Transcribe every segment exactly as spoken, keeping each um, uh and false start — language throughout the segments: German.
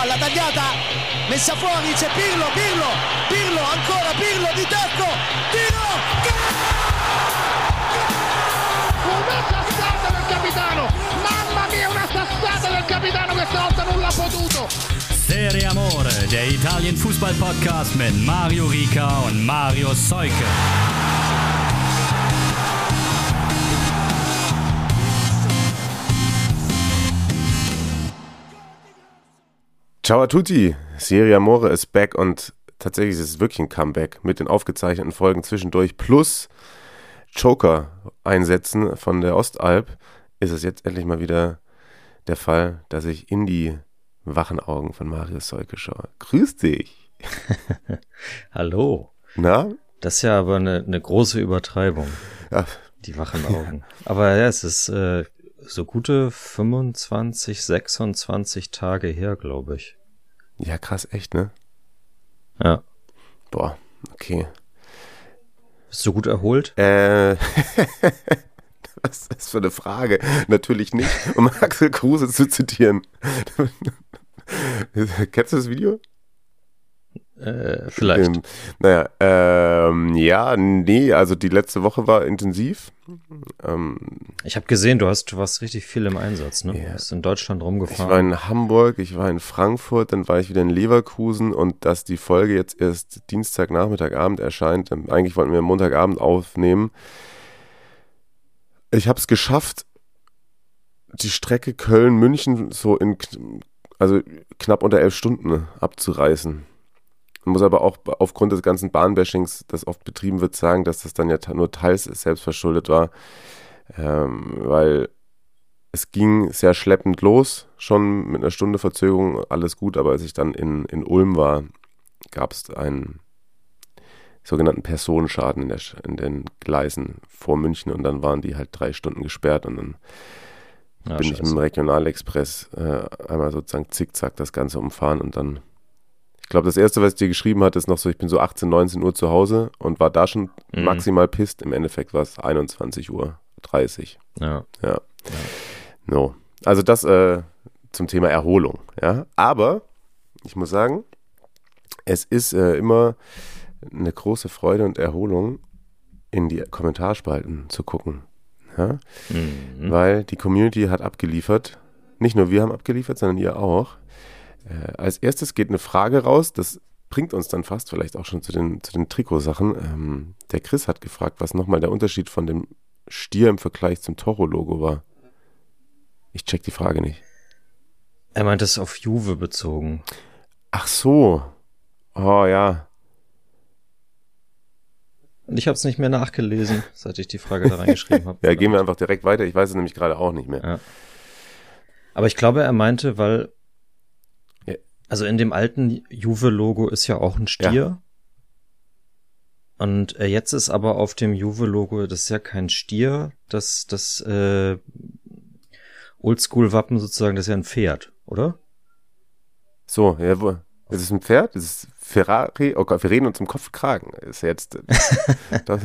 palla tagliata, messa fuori, c'è Pirlo, Pirlo, Pirlo, ancora Pirlo di tacco, tiro, una sassata del capitano, mamma mia, una sassata del capitano, questa volta non l'ha potuto. Serie Amore, der Italien-Fußball-Podcast mit Mario Rica und Mario Seuke. Ciao a tutti, Serie Amore ist back und tatsächlich ist es wirklich ein Comeback mit den aufgezeichneten Folgen zwischendurch plus Joker-Einsätzen von der Ostalb ist es jetzt endlich mal wieder der Fall, dass ich in die wachen Augen von Mario Seuke schaue. Grüß dich. Hallo. Na? Das ist ja aber eine, eine große Übertreibung, ja. Die wachen Augen. Aber ja, es ist äh, so gute fünfundzwanzig, sechsundzwanzig Tage her, glaube ich. Ja, krass, echt, ne? Ja. Boah, okay. Bist du gut erholt? Äh, was ist das für eine Frage? Natürlich nicht, um Axel Kruse zu zitieren. Kennst du das Video? Äh, vielleicht. Ähm, naja, ähm, ja, nee, also die letzte Woche war intensiv. Ähm, ich habe gesehen, du hast, du warst richtig viel im Einsatz, ne? Yeah. Du bist in Deutschland rumgefahren. Ich war in Hamburg, ich war in Frankfurt, dann war ich wieder in Leverkusen und dass die Folge jetzt erst Dienstagnachmittag, Abend erscheint, eigentlich wollten wir Montagabend aufnehmen. Ich habe es geschafft, die Strecke Köln-München so in, also knapp unter elf Stunden abzureißen. Ich muss aber auch aufgrund des ganzen Bahnbashings, das oft betrieben wird, sagen, dass das dann ja nur teils selbstverschuldet war, ähm, weil es ging sehr schleppend los, schon mit einer Stunde Verzögerung, alles gut, aber als ich dann in, in Ulm war, gab es einen sogenannten Personenschaden in, der, in den Gleisen vor München und dann waren die halt drei Stunden gesperrt und dann ja, bin scheiße. ich mit dem Regionalexpress äh, einmal sozusagen zickzack das Ganze umfahren und dann ich glaube, das Erste, was ich dir geschrieben hatte, ist noch so, ich bin so achtzehn, neunzehn Uhr zu Hause und war da schon mhm. maximal pisst. Im Endeffekt war es einundzwanzig Uhr dreißig. Ja. Ja. ja. No. Also das äh, zum Thema Erholung. Ja. Aber ich muss sagen, es ist äh, immer eine große Freude und Erholung, in die Kommentarspalten zu gucken. Ja. Mhm. Weil die Community hat abgeliefert. Nicht nur wir haben abgeliefert, sondern ihr auch. Äh, als erstes geht eine Frage raus, das bringt uns dann fast vielleicht auch schon zu den, zu den Trikotsachen. Ähm, der Chris hat gefragt, was nochmal der Unterschied von dem Stier im Vergleich zum Toro-Logo war. Ich check die Frage nicht. Er meint es auf Juve bezogen. Ach so. Oh ja. Und ich habe es nicht mehr nachgelesen, seit ich die Frage da reingeschrieben habe. Ja, gehen wir einfach direkt weiter. Ich weiß es nämlich gerade auch nicht mehr. Ja. Aber ich glaube, er meinte, weil also in dem alten Juve-Logo ist ja auch ein Stier. Ja. Und äh, jetzt ist aber auf dem Juve-Logo, das ist ja kein Stier, das das äh, Oldschool-Wappen sozusagen, das ist ja ein Pferd, oder? So, ja, wo, ist es ein Pferd? Das ist Ferrari? Oh Gott, wir reden uns im Kopf kragen. Ist jetzt das,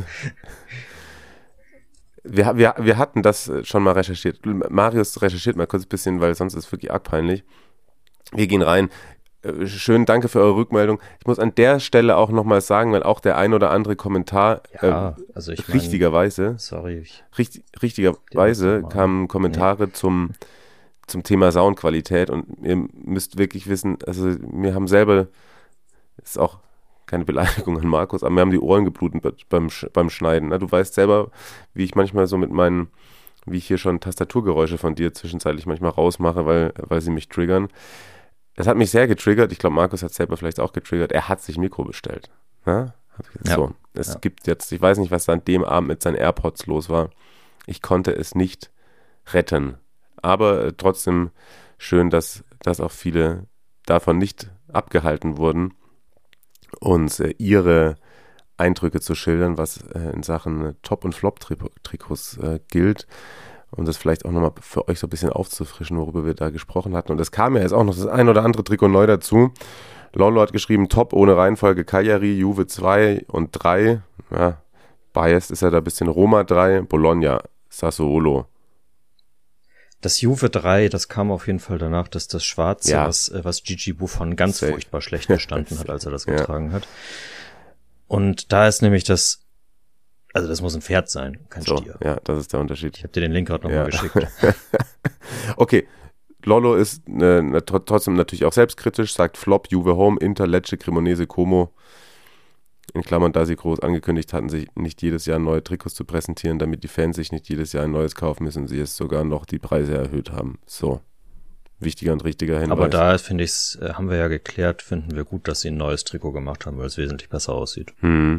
wir, wir, wir hatten das schon mal recherchiert. Marius recherchiert mal kurz ein bisschen, weil sonst ist es wirklich arg peinlich. Wir gehen rein. Schön, danke für eure Rückmeldung. Ich muss an der Stelle auch nochmal sagen, weil auch der ein oder andere Kommentar ja, äh, also ich mein, richtigerweise sorry, ich, richt, richtigerweise kamen Kommentare nee. zum, zum Thema Soundqualität und ihr müsst wirklich wissen, also wir haben selber, das ist auch keine Beleidigung an Markus, aber wir haben die Ohren geblutet beim, beim Schneiden. Ne? Du weißt selber, wie ich manchmal so mit meinen, wie ich hier schon Tastaturgeräusche von dir zwischenzeitlich manchmal rausmache, weil, weil sie mich triggern. Das hat mich sehr getriggert. Ich glaube, Markus hat es selber vielleicht auch getriggert. Er hat sich ein Mikro bestellt. Ja? So. Ja. Es ja. gibt jetzt, ich weiß nicht, was da an dem Abend mit seinen AirPods los war. Ich konnte es nicht retten. Aber äh, trotzdem schön, dass, dass auch viele davon nicht abgehalten wurden, uns äh, ihre Eindrücke zu schildern, was äh, in Sachen Top- und Flop-Trikots äh, gilt. Und das vielleicht auch nochmal für euch so ein bisschen aufzufrischen, worüber wir da gesprochen hatten. Und es kam ja jetzt auch noch das ein oder andere Trikot neu dazu. Lolo hat geschrieben, Top ohne Reihenfolge Cagliari, Juve zwei und drei. Ja, biased ist ja da ein bisschen Roma drei, Bologna, Sassuolo. Das Juve drei, das kam auf jeden Fall danach, dass das Schwarze, ja. was, was Gigi Buffon ganz Safe. furchtbar schlecht gestanden hat, als er das getragen ja. hat. Und da ist nämlich das, also das muss ein Pferd sein, kein so, Stier. Ja, das ist der Unterschied. Ich habe dir den Link gerade nochmal ja. geschickt. Okay, Lollo ist ne, ne, trotzdem natürlich auch selbstkritisch, sagt Flop, Juve Home, Inter, Lecce, Cremonese, Como. In Klammern, da sie groß angekündigt hatten, sich nicht jedes Jahr neue Trikots zu präsentieren, damit die Fans sich nicht jedes Jahr ein neues kaufen müssen, sie es sogar noch die Preise erhöht haben. So, wichtiger und richtiger Hinweis. Aber da, finde ich, haben wir ja geklärt, finden wir gut, dass sie ein neues Trikot gemacht haben, weil es wesentlich besser aussieht. Hm.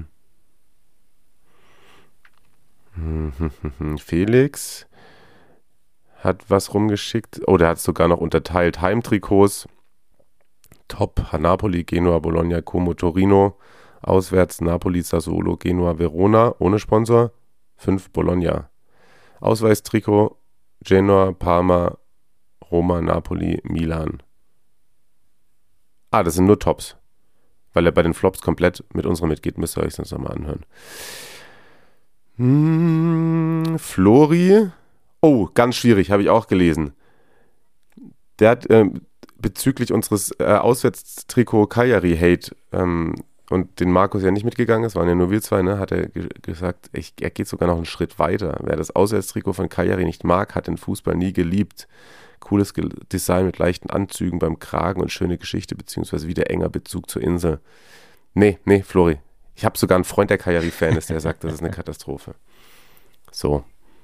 Felix hat was rumgeschickt. Oh, der hat es sogar noch unterteilt. Heimtrikots. Top. Napoli, Genua, Bologna, Como, Torino. Auswärts Napoli, Sassuolo, Genua, Verona. Ohne Sponsor. fünf Bologna. Ausweistrikot. Genoa, Parma, Roma, Napoli, Milan. Ah, das sind nur Tops. Weil er bei den Flops komplett mit unserem mitgeht, müsst ihr euch das nochmal anhören. Hm, Flori. Oh, ganz schwierig, habe ich auch gelesen. Der hat äh, bezüglich unseres äh, Auswärtstrikot Cagliari-Hate ähm, und den Markus ja nicht mitgegangen ist, waren ja nur wir zwei, ne, hat er ge- gesagt, ich, er geht sogar noch einen Schritt weiter. Wer das Auswärtstrikot von Cagliari nicht mag, hat den Fußball nie geliebt. Cooles Ge- Design mit leichten Anzügen beim Kragen und schöne Geschichte, beziehungsweise wieder enger Bezug zur Insel. Nee, nee, Flori. Ich habe sogar einen Freund, der Cagliari-Fan ist, der sagt, das ist eine Katastrophe. So.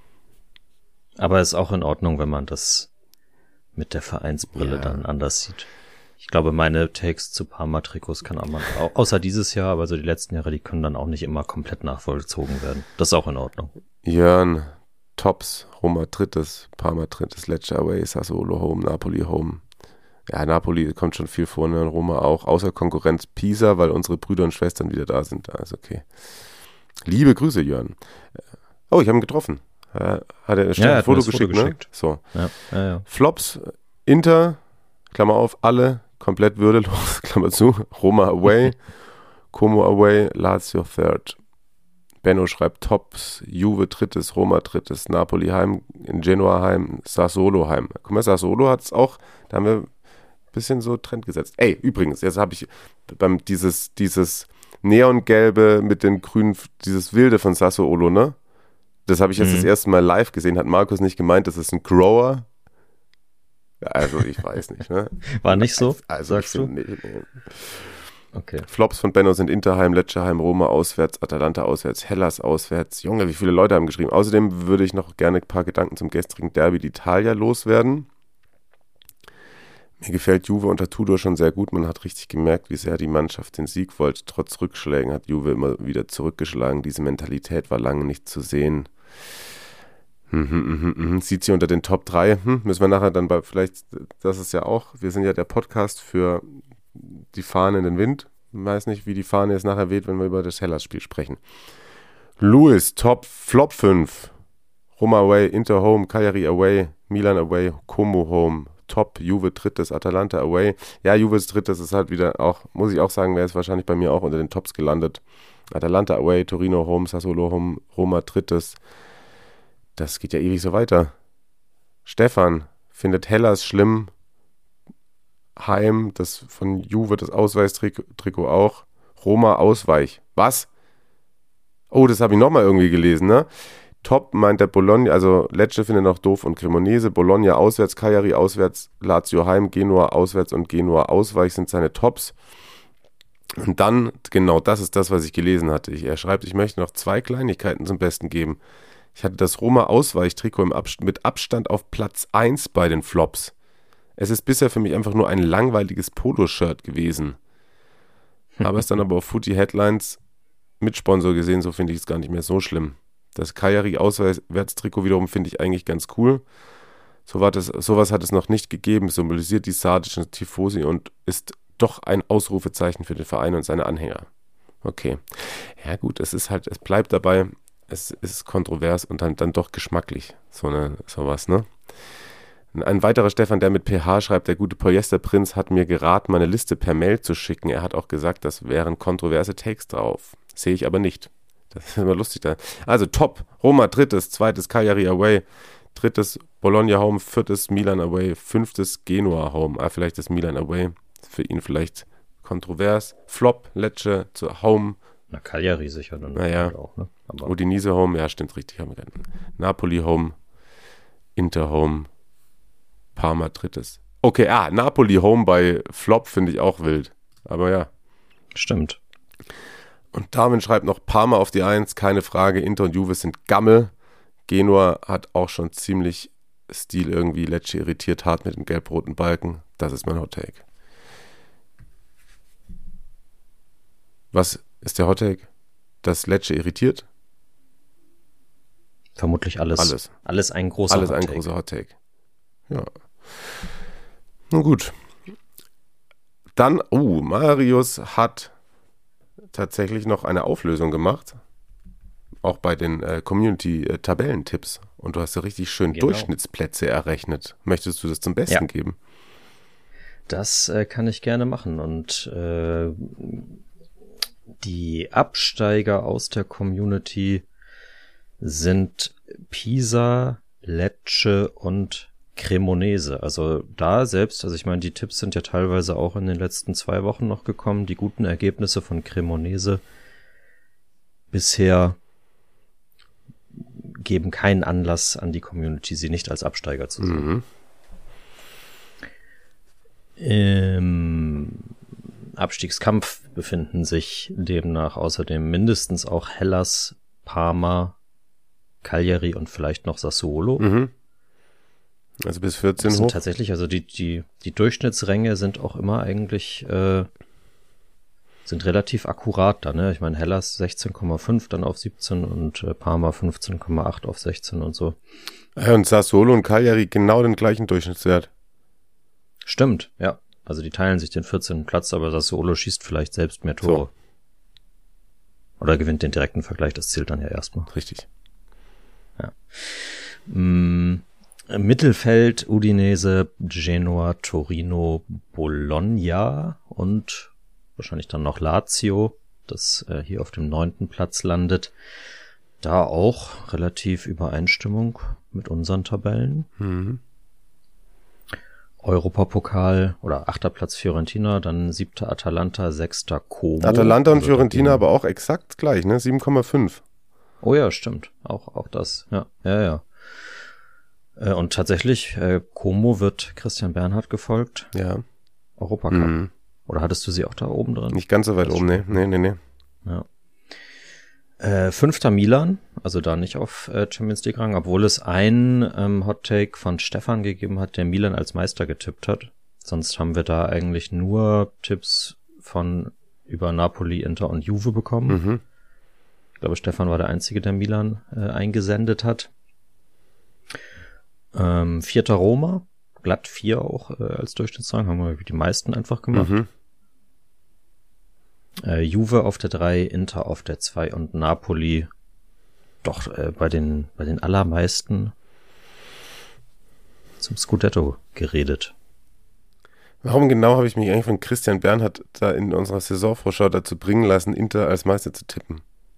Aber ist auch in Ordnung, wenn man das mit der Vereinsbrille ja. dann anders sieht. Ich glaube, meine Takes zu Parma-Trikots kann man auch, außer dieses Jahr, aber so die letzten Jahre, die können dann auch nicht immer komplett nachvollzogen werden. Das ist auch in Ordnung. Jörn, Tops, Roma drittes, Parma drittes, Lecce away, Sassuolo home, Napoli home. Ja, Napoli kommt schon viel vor, ne? Roma auch. Außer Konkurrenz Pisa, weil unsere Brüder und Schwestern wieder da sind. Da ist okay. Liebe Grüße, Jörn. Oh, ich habe ihn getroffen. Hat er ein ja, Foto geschickt, Foto ne? So. Ja, ja, ja. Flops, Inter, Klammer auf, alle, komplett würdelos, Klammer zu. Roma away, Como away, Lazio third. Benno schreibt Tops, Juve drittes, Roma drittes, Napoli heim, in Genua heim, Sassuolo heim. Guck mal, Sassuolo hat es auch, da haben wir ein bisschen so Trend gesetzt. Ey, übrigens, jetzt habe ich beim dieses, dieses Neongelbe mit den grünen, dieses Wilde von Sassuolo, ne? Das habe ich jetzt mhm. das erste Mal live gesehen. Hat Markus nicht gemeint, das ist ein Grower? Also, ich weiß nicht, ne? War nicht so? Also, sagst du? Nee, nee. Okay. Flops von Benno sind Interheim, Lecceheim, Roma auswärts, Atalanta auswärts, Hellas auswärts. Junge, wie viele Leute haben geschrieben. Außerdem würde ich noch gerne ein paar Gedanken zum gestrigen Derby d'Italia loswerden. Mir gefällt Juve unter Tudor schon sehr gut. Man hat richtig gemerkt, wie sehr die Mannschaft den Sieg wollte. Trotz Rückschlägen hat Juve immer wieder zurückgeschlagen. Diese Mentalität war lange nicht zu sehen. Hm, hm, hm, hm. Sieht sie unter den Top drei. Hm, müssen wir nachher dann bei, vielleicht, das ist ja auch, wir sind ja der Podcast für die Fahne in den Wind. Ich weiß nicht, wie die Fahne jetzt nachher weht, wenn wir über das Hellas-Spiel sprechen. Luis, Top, Flop fünf. Roma away, Inter home, Cagliari away, Milan away, Como home. Top, Juve drittes, Atalanta away. Ja, Juves drittes ist halt wieder auch, muss ich auch sagen, wäre es wahrscheinlich bei mir auch unter den Tops gelandet. Atalanta away, Torino home, Sassuolo home, Roma drittes. Das geht ja ewig so weiter. Stefan findet Hellas schlimm. Heim, das von Juve, das Ausweistrikot auch. Roma Ausweich. Was? Oh, das habe ich nochmal irgendwie gelesen, ne? Top meint der Bologna, also Lecce findet noch doof und Cremonese, Bologna auswärts, Cagliari auswärts, Lazio heim, Genua auswärts und Genua Ausweich sind seine Tops. Und dann, genau das ist das, was ich gelesen hatte. Ich, er schreibt, ich möchte noch zwei Kleinigkeiten zum Besten geben. Ich hatte das Roma Ausweich-Trikot im Abst- mit Abstand auf Platz eins bei den Flops. Es ist bisher für mich einfach nur ein langweiliges Poloshirt gewesen. Habe es dann aber auf Footy Headlines mit Sponsor gesehen, so finde ich es gar nicht mehr so schlimm. Das Cagliari-Auswärtstrikot wiederum finde ich eigentlich ganz cool. So war das, sowas hat es noch nicht gegeben, symbolisiert die sardischen Tifosi und ist doch ein Ausrufezeichen für den Verein und seine Anhänger. Okay. Ja gut, es ist halt, es bleibt dabei, es ist kontrovers und dann, dann doch geschmacklich, so eine, sowas, ne? Ein weiterer Stefan, der mit P H schreibt, der gute Polyesterprinz hat mir geraten, meine Liste per Mail zu schicken. Er hat auch gesagt, das wären kontroverse Takes drauf. Sehe ich aber nicht. Das ist immer lustig da. Also Top, Roma drittes, zweites Cagliari away, drittes Bologna Home, viertes Milan Away, fünftes Genua Home. Ah, vielleicht das Milan Away, für ihn vielleicht kontrovers. Flop, Lecce zu Home. Na, Cagliari sicher dann naja. auch, ne? Aber Udinese Home, ja, stimmt, richtig. Haben wir Napoli Home, Inter Home, Parma drittes. Okay, ah, Napoli Home bei Flop finde ich auch wild. Aber ja. Stimmt. Und Darwin schreibt noch Parma auf die Eins, keine Frage. Inter und Juve sind Gammel. Genua hat auch schon ziemlich Stil irgendwie. Lecce irritiert hart mit dem gelb-roten Balken. Das ist mein Hot Take. Was ist der Hot Take? Dass Lecce irritiert? Vermutlich alles. Alles. Alles ein großer Alles Hot ein Take. großer Hot Take. Ja. Nun gut. Dann, oh, Marius hat tatsächlich noch eine Auflösung gemacht. Auch bei den äh, Community-Tabellentipps. Und du hast ja richtig schön Genau. Durchschnittsplätze errechnet. Möchtest du das zum Besten Ja. geben? Das äh, kann ich gerne machen. Und äh, die Absteiger aus der Community sind Pisa, Lecce und Cremonese. Also da selbst, also ich meine, die Tipps sind ja teilweise auch in den letzten zwei Wochen noch gekommen. Die guten Ergebnisse von Cremonese bisher geben keinen Anlass an die Community, sie nicht als Absteiger zu sehen. Mhm. Im Abstiegskampf befinden sich demnach außerdem mindestens auch Hellas, Parma, Cagliari und vielleicht noch Sassuolo. Mhm. Also bis vierzehn Das sind hoch. tatsächlich, also die, die, die Durchschnittsränge sind auch immer eigentlich, äh, sind relativ akkurat da, ne? Ich meine, Hellas sechzehn Komma fünf dann auf siebzehn und äh, Parma fünfzehn Komma acht auf sechzehn und so. Ja, und Sassuolo und Cagliari genau den gleichen Durchschnittswert. Stimmt, ja. Also die teilen sich den vierzehnten Platz, aber Sassuolo schießt vielleicht selbst mehr Tore. So. Oder gewinnt den direkten Vergleich, das zählt dann ja erstmal. Richtig. Mm, Mittelfeld, Udinese, Genoa, Torino, Bologna und wahrscheinlich dann noch Lazio, das äh, hier auf dem neunten Platz landet. Da auch relativ Übereinstimmung mit unseren Tabellen. Mhm. Europapokal oder achter Platz Fiorentina, dann siebter Atalanta, sechster Como. Atalanta und Also Fiorentina da aber auch exakt gleich, ne? sieben Komma fünf. Oh ja, stimmt. Auch, auch das. Ja, ja, ja. Äh, und tatsächlich, äh, Como wird Christian Bernhard gefolgt. Ja. Europacup. Mhm. Oder hattest du sie auch da oben drin? Nicht ganz so weit Das oben, ne? Nee, nee, nee. Ja. Äh, fünfter Milan, also da nicht auf äh, Champions League Rang, obwohl es ein ähm, Hot Take von Stefan gegeben hat, der Milan als Meister getippt hat. Sonst haben wir da eigentlich nur Tipps von über Napoli, Inter und Juve bekommen. Mhm. Ich glaube, Stefan war der Einzige, der Milan äh, eingesendet hat. Ähm, vierter Roma, glatt vier auch äh, als Durchschnittsrang, haben wir die meisten einfach gemacht. Mhm. Äh, Juve auf der drei, Inter auf der zwei und Napoli doch äh, bei den bei den allermeisten zum Scudetto geredet. Warum genau habe ich mich eigentlich von Christian Bernhard da in unserer Saisonvorschau dazu bringen lassen, Inter als Meister zu tippen?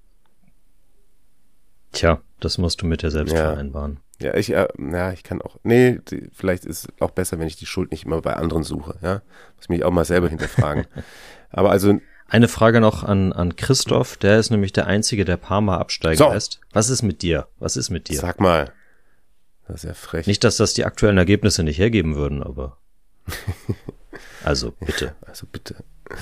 Tja, das musst du mit dir selbst Ja. vereinbaren. Ja, ich, äh, ja, ich kann auch, nee, die, vielleicht ist es auch besser, wenn ich die Schuld nicht immer bei anderen suche, ja. Muss mich auch mal selber hinterfragen. Aber also, Eine Frage noch an an Christoph, der ist nämlich der Einzige, der Parma absteigen So. lässt. Was ist mit dir? Was ist mit dir? sag mal, das ist ja frech. Nicht, dass das die aktuellen Ergebnisse nicht hergeben würden, aber also bitte. Also bitte.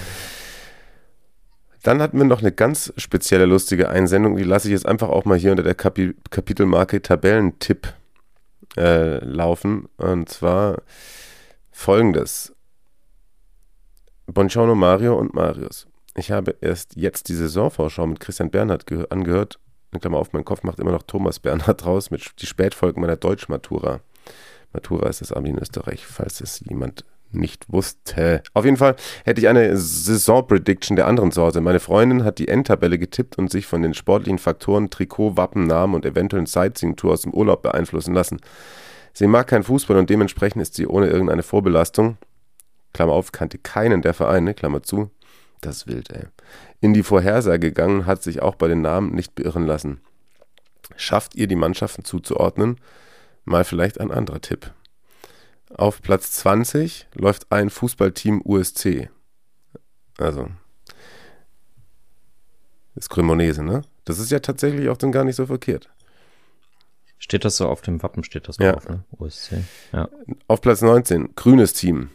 Dann hatten wir noch eine ganz spezielle, lustige Einsendung, die lasse ich jetzt einfach auch mal hier unter der Kapi- Kapitelmarke Tabellentipp äh, laufen. Und zwar folgendes. Buongiorno Mario und Marius. Ich habe erst jetzt die Saisonvorschau mit Christian Bernhard ge- angehört. In Klammer auf, mein Kopf macht immer noch Thomas Bernhard raus mit die Spätfolgen meiner Deutschmatura. Matura ist das Abi in Österreich, falls es jemand nicht wusste. Auf jeden Fall hätte ich eine Saison-Prediction der anderen Sorte. Meine Freundin hat die Endtabelle getippt und sich von den sportlichen Faktoren Trikot, Wappen, Namen und eventuellen Sightseeing-Tour aus dem Urlaub beeinflussen lassen. Sie mag keinen Fußball und dementsprechend ist sie ohne irgendeine Vorbelastung, Klammer auf, kannte keinen der Vereine, Klammer zu, das ist wild, ey, in die Vorhersage gegangen, hat sich auch bei den Namen nicht beirren lassen. Schafft ihr, die Mannschaften zuzuordnen? Mal vielleicht ein anderer Tipp. Auf Platz zwanzig läuft ein Fußballteam U S C. Also, ist Cremonese, ne? Das ist ja tatsächlich auch dann gar nicht so verkehrt. Steht das so auf dem Wappen, steht das Ja. drauf, ne? U S C. Ja. Auf Platz neunzehn, grünes Team.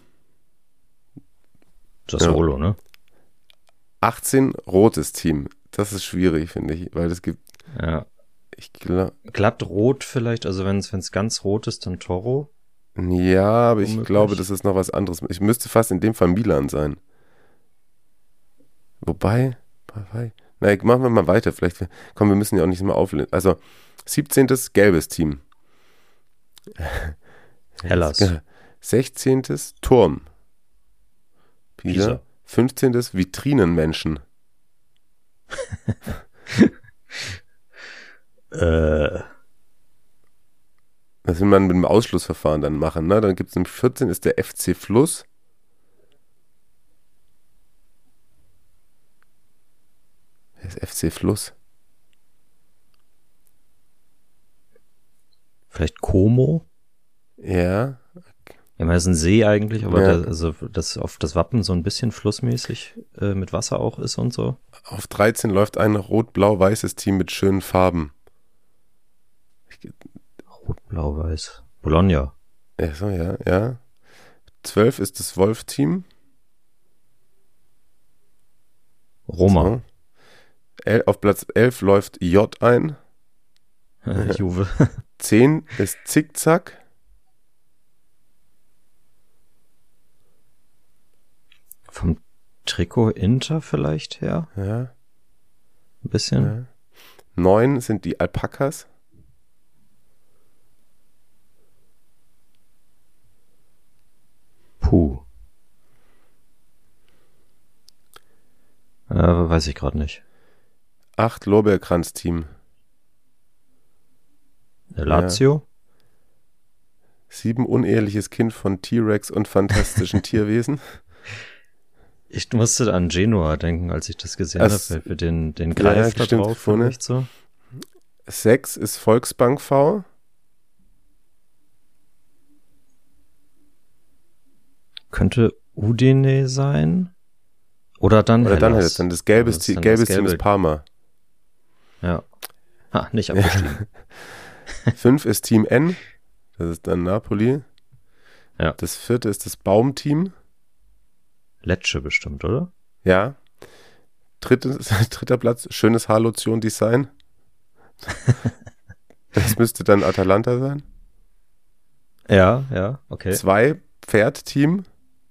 Sassuolo, ne? achtzehn, rotes Team. Das ist schwierig, finde ich, weil es gibt, Ja. ich glaube, Glatt rot vielleicht, also wenn es ganz rot ist, dann Toro. ja, aber ich Unmöglich. glaube, das ist noch was anderes. Ich müsste fast in dem Fall Milan sein. Wobei, wobei, na, machen wir mal weiter. Vielleicht, komm, wir müssen ja auch nicht immer auflösen. Also, siebzehntes gelbes Team. Hellas. sechzehntes Turm. Pisa. Pisa. fünfzehntes Vitrinenmenschen. Äh, Das will man mit dem Ausschlussverfahren dann machen. Ne? Dann gibt es nämlich vierzehn ist der F C Fluss. Wer ist F C Fluss? vielleicht Como? Ja. Ja, man ist ein See eigentlich, aber Ja. der, also das auf das Wappen so ein bisschen flussmäßig äh, mit Wasser auch ist und so. Auf dreizehn läuft ein rot-blau-weißes Team mit schönen Farben. Rot, blau, weiß. Bologna. Ja, so, ja, ja. zwölf ist das Wolf-Team. Roma. So. El- auf Platz elf läuft J ein. Juve. zehn ist Zickzack. Vom Trikot Inter vielleicht her? Ja, Ein bisschen. ja. neun sind die Alpakas. Puh. Äh, weiß ich gerade nicht. acht Lorbeerkranz-Team. Äh, Lazio? sieben uneheliches Kind von T-Rex und fantastischen Tierwesen. Ich musste an Genua denken, als ich das gesehen Das- habe, für den, den Ja, Greif da stimmt, drauf. vorne. Vielleicht so. sechs ist Volksbank V. Könnte Udine sein? Oder dann Oder dann Hellas. halt dann das gelbe, Das ist Team- dann gelbes das Team ist gelbe. Parma. Ja. Ha, nicht abgestiegen. fünf ist Team N. Das ist dann Napoli. Ja. Das vierte ist das Baumteam. Lecce bestimmt, oder? Ja. Drittes, dritter Platz, schönes Haarlotion-Design. Das müsste dann Atalanta sein. Ja, ja, okay. Zwei, Pferdteam.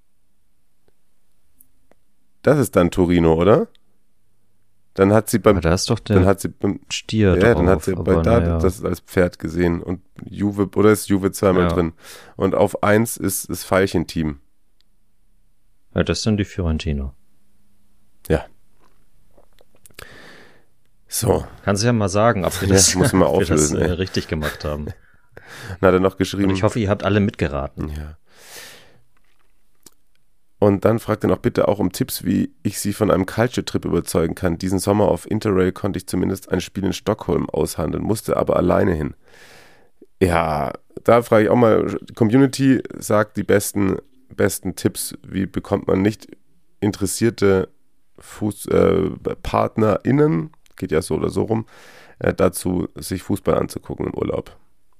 Das ist dann Torino, oder? Dann hat sie beim, Aber da ist doch dann der hat sie beim, Stier ja, drauf. dann hat sie bei aber da naja. das als Pferd gesehen und Juve, oder ist Juve zweimal Ja. drin. Und auf eins ist das Veilchenteam. Ja, das sind die Fiorentina. So, Kannst du ja mal sagen, ob wir Ja, das, muss man mal ob wir das auflösen, äh, ey. richtig gemacht haben. dann hat er noch geschrieben. Und ich hoffe, ihr habt alle mitgeraten. Ja. Und dann fragt er noch bitte auch um Tipps, wie ich sie von einem Culture-Trip überzeugen kann. Diesen Sommer auf Interrail konnte ich zumindest ein Spiel in Stockholm aushandeln, musste aber alleine hin. Ja, da frage ich auch mal, die Community sagt die besten, besten Tipps, wie bekommt man nicht interessierte Fuß, äh, PartnerInnen, geht ja so oder so rum, äh, dazu, sich Fußball anzugucken im Urlaub.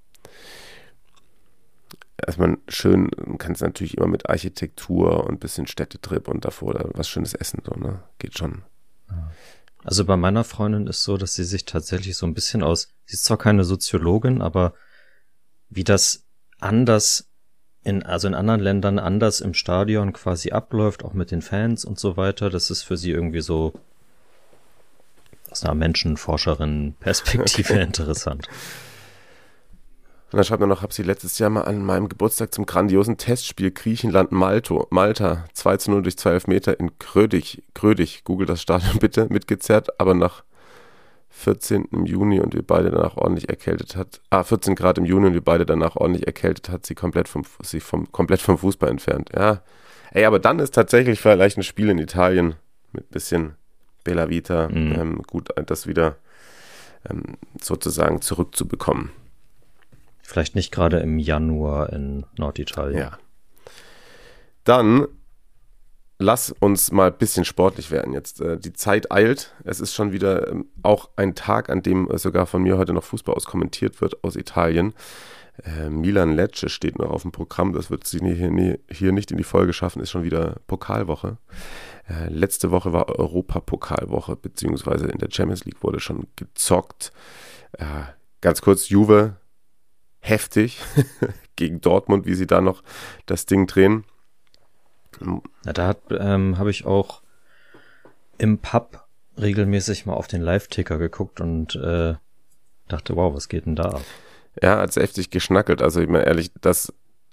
Erstmal schön, man kann es natürlich immer mit Architektur und ein bisschen Städtetrip und davor da was Schönes essen, so, ne? Geht schon. Also bei meiner Freundin ist so, dass sie sich tatsächlich so ein bisschen aus, sie ist zwar keine Soziologin, aber wie das anders in, also in anderen Ländern anders im Stadion quasi abläuft, auch mit den Fans und so weiter, das ist für sie irgendwie so aus einer Menschenforscherin-Perspektive Okay. interessant. Und dann schreibt er noch, habe sie letztes Jahr mal an meinem Geburtstag zum grandiosen Testspiel Griechenland-Malto, Malta zwei zu null durch zwei Elfmeter in Grödig, Grödig, google das Stadion bitte, mitgezerrt, aber nach vierzehnten Juni und wir beide danach ordentlich erkältet hat, ah, vierzehn Grad im Juni und wir beide danach ordentlich erkältet hat, sie komplett vom, sie vom, komplett vom Fußball entfernt. Ja, ey, aber dann ist tatsächlich vielleicht ein Spiel in Italien mit bisschen Bella Vita, Mhm. ähm, gut, das wieder ähm, sozusagen zurückzubekommen. Vielleicht nicht gerade im Januar in Norditalien. Ja. Dann lass uns mal ein bisschen sportlich werden jetzt. Die Zeit eilt. Es ist schon wieder auch ein Tag, an dem sogar von mir heute noch Fußball aus kommentiert wird aus Italien. Milan Lecce steht noch auf dem Programm. Das wird sie hier nicht in die Folge schaffen. Ist schon wieder Pokalwoche. Letzte Woche war Europapokalwoche, beziehungsweise in der Champions League wurde schon gezockt. Ganz kurz, Juve heftig gegen Dortmund, wie sie da noch das Ding drehen. Ja, da ähm, habe ich auch im Pub regelmäßig mal auf den Live-Ticker geguckt und äh, dachte, wow, was geht denn da ab? Ja, hat's heftig geschnackelt. Also ich meine ehrlich, dass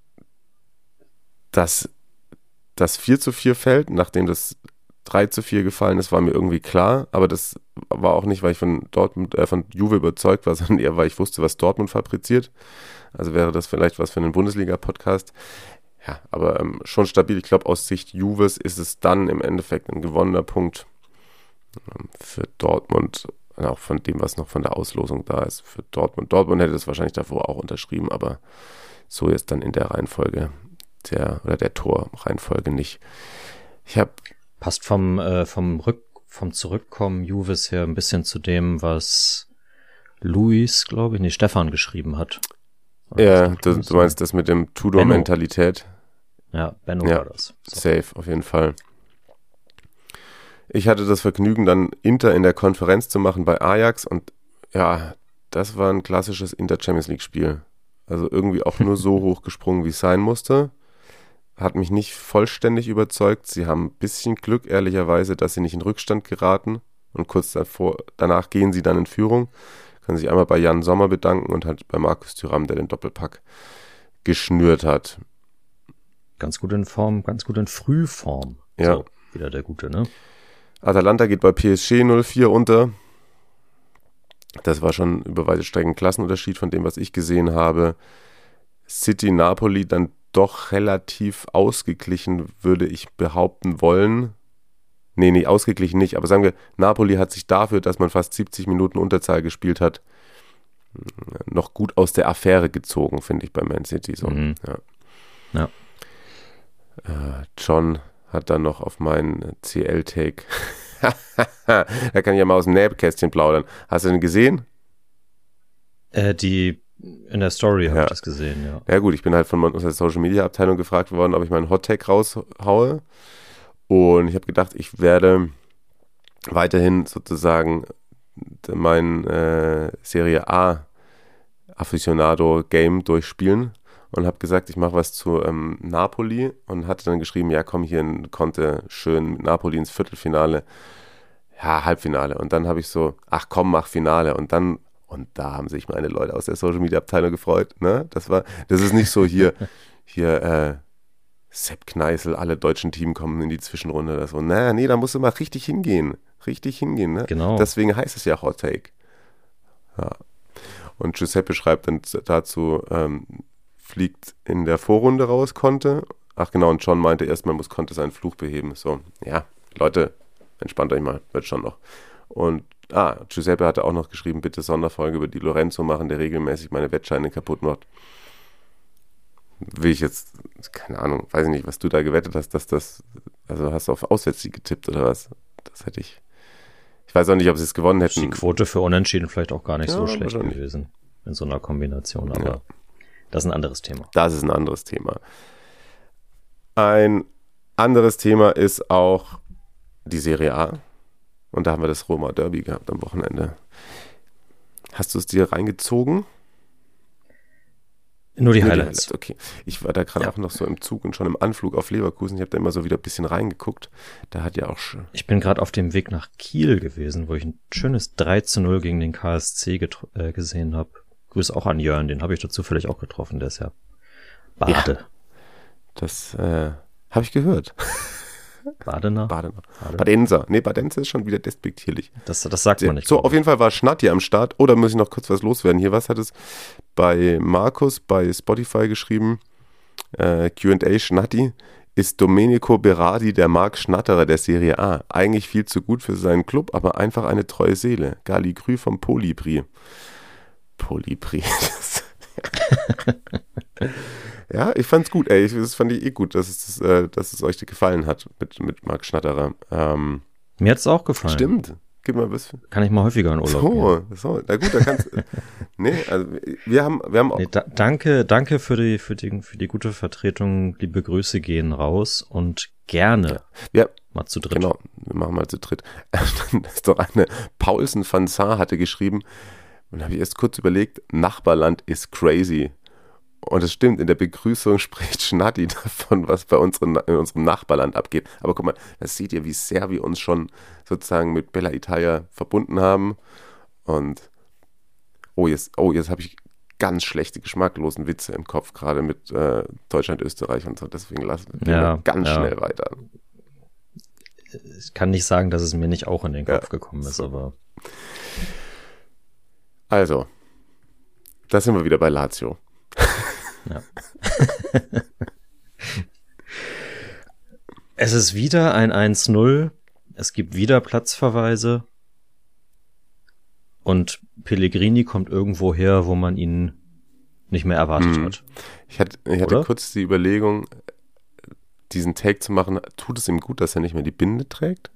das, das vier zu vier fällt, nachdem das drei zu vier gefallen ist, war mir irgendwie klar, aber das war auch nicht, weil ich von Dortmund, äh, von Juve überzeugt war, sondern eher, weil ich wusste, was Dortmund fabriziert. Also wäre das vielleicht was für einen Bundesliga-Podcast. Ja, aber ähm, schon stabil. Ich glaube, aus Sicht Juves ist es dann im Endeffekt ein gewonnener Punkt ähm, für Dortmund, auch von dem, was noch von der Auslosung da ist, für Dortmund. Dortmund hätte das wahrscheinlich davor auch unterschrieben, aber so jetzt dann in der Reihenfolge der, oder der Torreihenfolge nicht. Ich habe Passt vom, äh, vom Rück, vom Zurückkommen Juves her ein bisschen zu dem, was Luis, glaube ich, nee, Stefan geschrieben hat. Ja, du, du meinst das mit dem Tudor-Mentalität? Ja, Benno ja, war das. So. Safe, auf jeden Fall. Ich hatte das Vergnügen, dann Inter in der Konferenz zu machen bei Ajax und ja, das war ein klassisches Inter-Champions-League-Spiel. Also irgendwie auch nur so hoch gesprungen, wie es sein musste. Hat mich nicht vollständig überzeugt. Sie haben ein bisschen Glück, ehrlicherweise, dass sie nicht in Rückstand geraten und kurz davor, danach gehen sie dann in Führung. Können sich einmal bei Jan Sommer bedanken und halt bei Markus Thuram, der den Doppelpack geschnürt hat. Ganz gut in Form, ganz gut in Frühform. Ja. So, wieder der Gute, ne? Atalanta geht bei P S G null vier unter. Das war schon über weite Strecken ein Klassenunterschied von dem, was ich gesehen habe. City Napoli dann doch relativ ausgeglichen, würde ich behaupten wollen. Nee, nee, ausgeglichen nicht. Aber sagen wir, Napoli hat sich dafür, dass man fast siebzig Minuten Unterzahl gespielt hat, noch gut aus der Affäre gezogen, finde ich, bei Man City. So. Mhm. Ja. Ja. Äh, John hat dann noch auf meinen C L-Take da kann ich ja mal aus dem Nähkästchen plaudern. Hast du den gesehen? Äh, die in der Story habe ja. ich das gesehen, ja. Ja gut, ich bin halt von unserer Social-Media-Abteilung gefragt worden, ob ich meinen Hot-Take raushaue. Und ich habe gedacht, ich werde weiterhin sozusagen mein äh, Serie A Aficionado-Game durchspielen und habe gesagt, ich mache was zu ähm, Napoli und hatte dann geschrieben, ja komm, hier konnte schön mit Napoli ins Viertelfinale, ja Halbfinale und dann habe ich so, ach komm, mach Finale und dann, und da haben sich meine Leute aus der Social-Media-Abteilung gefreut, ne, das war, das ist nicht so hier, hier, äh, Sepp Kneißl, alle deutschen Teams kommen in die Zwischenrunde oder so, na, nee, da musst du mal richtig hingehen, richtig hingehen, ne, genau. Deswegen heißt es ja Hot Take, ja. Und Giuseppe schreibt dann dazu, ähm, fliegt in der Vorrunde raus, Conte. Ach genau, und John meinte erst, man muss Conte seinen Fluch beheben. So, ja, Leute, entspannt euch mal, wird schon noch. Und, ah, Giuseppe hatte auch noch geschrieben, bitte Sonderfolge über die Lorenzo machen, der regelmäßig meine Wettscheine kaputt macht. Will ich jetzt, keine Ahnung, weiß ich nicht, was du da gewettet hast, dass das, also hast du auf Auswärtssieg getippt oder was? Das hätte ich, ich weiß auch nicht, ob sie es gewonnen hätten. Die Quote für Unentschieden vielleicht auch gar nicht ja, so schlecht gewesen in so einer Kombination, aber ja. Das ist ein anderes Thema. Das ist ein anderes Thema. Ein anderes Thema ist auch die Serie A. Und da haben wir das Roma Derby gehabt am Wochenende. Hast du es dir reingezogen? Nur die Nur Highlights. Die Highlights. Okay. Ich war da gerade ja. auch noch so im Zug und schon im Anflug auf Leverkusen. Ich habe da immer so wieder ein bisschen reingeguckt. Da hat ja auch schon. Ich bin gerade auf dem Weg nach Kiel gewesen, wo ich ein schönes drei zu null gegen den K S C getro- äh, gesehen habe. Grüße auch an Jörn, den habe ich da zufällig auch getroffen, der ist ja Bade. Ja, das äh, habe ich gehört. Badener? Badener. Bade. Badenser. Nee, Badenser ist schon wieder despektierlich. Das, das sagt man nicht. So, auf jeden Fall war Schnatti am Start. Oder muss ich noch kurz was loswerden? Hier, was hat es bei Markus bei Spotify geschrieben? Äh, Q and A Schnatti. Ist Domenico Berardi der Marc Schnatterer der Serie A? Eigentlich viel zu gut für seinen Club, aber einfach eine treue Seele. Gali Grü vom Polibri. Polibri. Ja, ich fand's gut, ey. Das fand ich eh gut, dass es, äh, dass es euch gefallen hat mit, mit Marc Schnatterer. Ähm, Mir hat's auch gefallen. Stimmt. Gib mal was. Kann ich mal häufiger in Urlaub so, gehen. So, na gut, da kannst nee, also wir haben, wir haben auch. Nee, da, danke, danke für die, für die, für die gute Vertretung. Liebe Grüße gehen raus und gerne ja, mal zu dritt. Genau, wir machen mal zu dritt. Das ist doch eine Paulsen van Saar hatte geschrieben, und da habe ich erst kurz überlegt, Nachbarland ist crazy. Und es stimmt, in der Begrüßung spricht Schnatti davon, was bei unseren, in unserem Nachbarland abgeht. Aber guck mal, das seht ihr, wie sehr wir uns schon sozusagen mit Bella Italia verbunden haben. Und oh, jetzt, oh, jetzt habe ich ganz schlechte, geschmacklosen Witze im Kopf, gerade mit äh, Deutschland, Österreich und so. Deswegen lassen wir ja, ganz ja. schnell weiter. Ich kann nicht sagen, dass es mir nicht auch in den Kopf ja, gekommen ist, so. aber... Also, da sind wir wieder bei Lazio. Ja. Es ist wieder ein eins null. Es gibt wieder Platzverweise. Und Pellegrini kommt irgendwo her, wo man ihn nicht mehr erwartet hm. hat. Ich hatte, ich hatte kurz die Überlegung, diesen Take zu machen. Tut es ihm gut, dass er nicht mehr die Binde trägt?